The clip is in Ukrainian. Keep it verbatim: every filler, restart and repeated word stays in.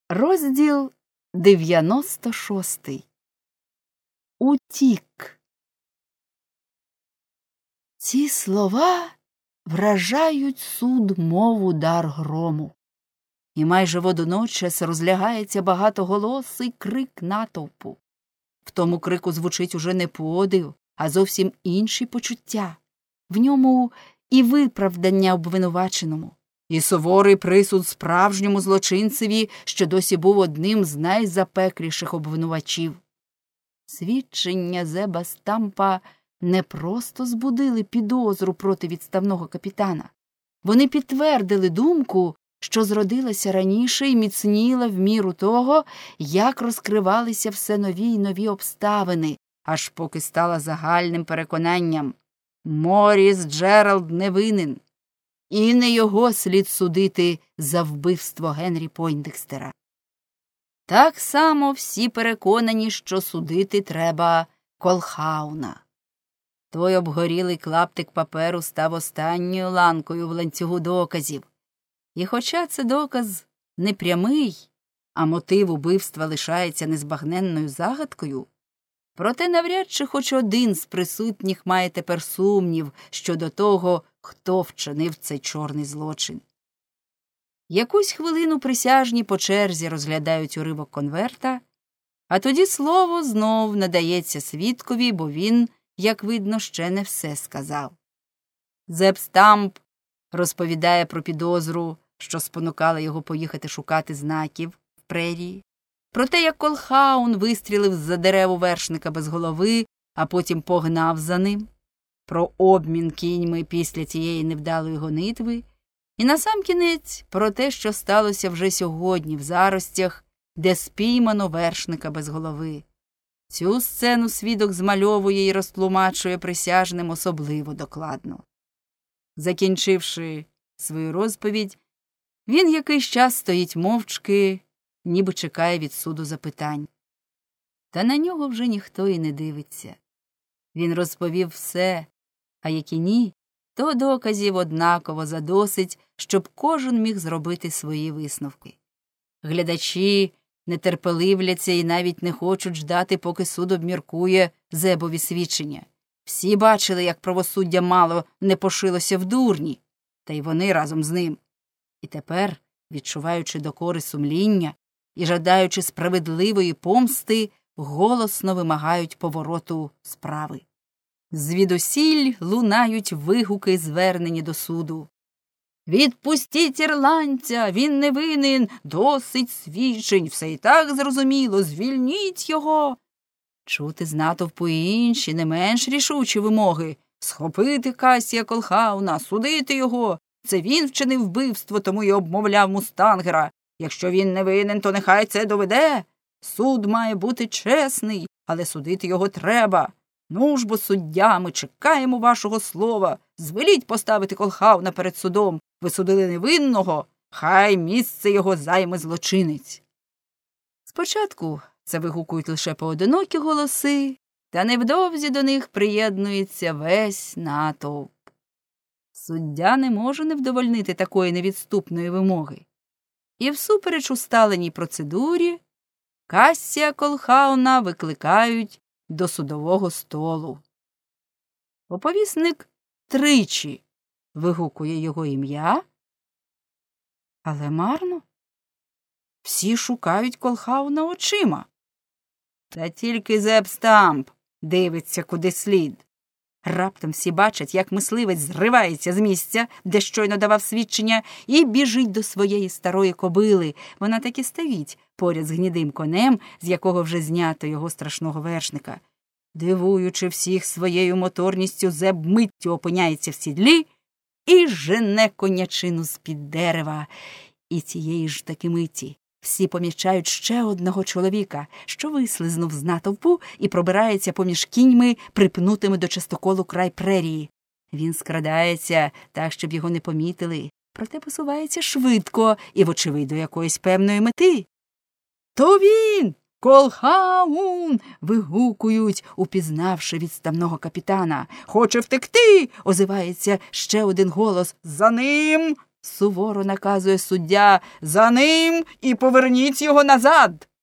Розділ дев'яносто шостий. Утік. Ці слова вражають суд, мов удар грому. І майже водночас розлягається багатоголосий крик натовпу. В тому крику звучить уже не подив, а зовсім інші почуття. В ньому і виправдання обвинуваченому, і суворий присуд справжньому злочинцеві, що досі був одним з найзапекліших обвинувачів. Свідчення Зеба Стампа не просто збудили підозру проти відставного капітана. Вони підтвердили думку, що зродилася раніше і міцніла в міру того, як розкривалися все нові й нові обставини, аж поки стала загальним переконанням – Моріс Джеральд не винен, і не його слід судити за вбивство Генрі Пойндекстера. Так само всі переконані, що судити треба Колхауна. Той обгорілий клаптик паперу став останньою ланкою в ланцюгу доказів. І хоча це доказ не прямий, а мотив убивства лишається незбагненною загадкою, проте навряд чи хоч один з присутніх має тепер сумнів щодо того, хто вчинив цей чорний злочин. Якусь хвилину присяжні по черзі розглядають уривок конверта, а тоді слово знов надається свідкові, бо він, як видно, ще не все сказав. Зеб Стамп розповідає про підозру, що спонукала його поїхати шукати знаків в прерії, про те, як Колхаун вистрілив з-за дереву вершника без голови, а потім погнав за ним, про обмін кіньми після цієї невдалої гонитви, і насамкінець про те, що сталося вже сьогодні в заростях, де спіймано вершника без голови. Цю сцену свідок змальовує і розтлумачує присяжним особливо докладно. Закінчивши свою розповідь, він якийсь час стоїть мовчки, ніби чекає від суду запитань. Та на нього вже ніхто і не дивиться. Він розповів все, а які ні, то доказів однаково задосить, щоб кожен міг зробити свої висновки. Глядачі нетерпеливляться і навіть не хочуть ждати, поки суд обміркує Зебові свідчення. Всі бачили, як правосуддя мало не пошилося в дурні, та й вони разом з ним. І тепер, відчуваючи докори сумління і жадаючи справедливої помсти, голосно вимагають повороту справи. Звідусіль лунають вигуки, звернені до суду. «Відпустіть ірландця! Він не винен! Досить свідчень! Все і так зрозуміло! Звільніть його!» Чути з натовпу і інші, не менш рішучі вимоги. «Схопити Касія Колхауна! Судити його! Це він вчинив вбивство, тому й обмовляв мустангера! Якщо він не винен, то нехай це доведе! Суд має бути чесний, але судити його треба! Ну ж бо, суддя, ми чекаємо вашого слова! Звеліть поставити Колхауна перед судом! Ви судили невинного, хай місце його займе злочинець!» Спочатку це вигукують лише поодинокі голоси, та невдовзі до них приєднується весь натовп. Суддя не може не вдовольнити такої невідступної вимоги. І всупереч усталеній процедурі Касія Колхауна викликають до судового столу. Оповісник тричі вигукує його ім'я, але марно. Всі шукають Колхауна очима. Та тільки Зеб Стамп дивиться куди слід. Раптом всі бачать, як мисливець зривається з місця, де щойно давав свідчення, і біжить до своєї старої кобили. Вона таки стоїть поряд з гнідим конем, з якого вже знято його страшного вершника. Дивуючи всіх своєю моторністю, Зеб миттю опиняється в сідлі і жене конячину з-під дерева. І цієї ж таки миті всі помічають ще одного чоловіка, що вислизнув з натовпу і пробирається поміж кіньми, припнутими до частоколу край прерії. Він скрадається так, щоб його не помітили, проте посувається швидко і, вочевидь, до якоїсь певної мети. «То він! Колхаун!» – вигукують, упізнавши відставного капітана. «Хоче втекти!» – озивається ще один голос. «За ним! суворо наказує суддя, за ним і поверніть його назад.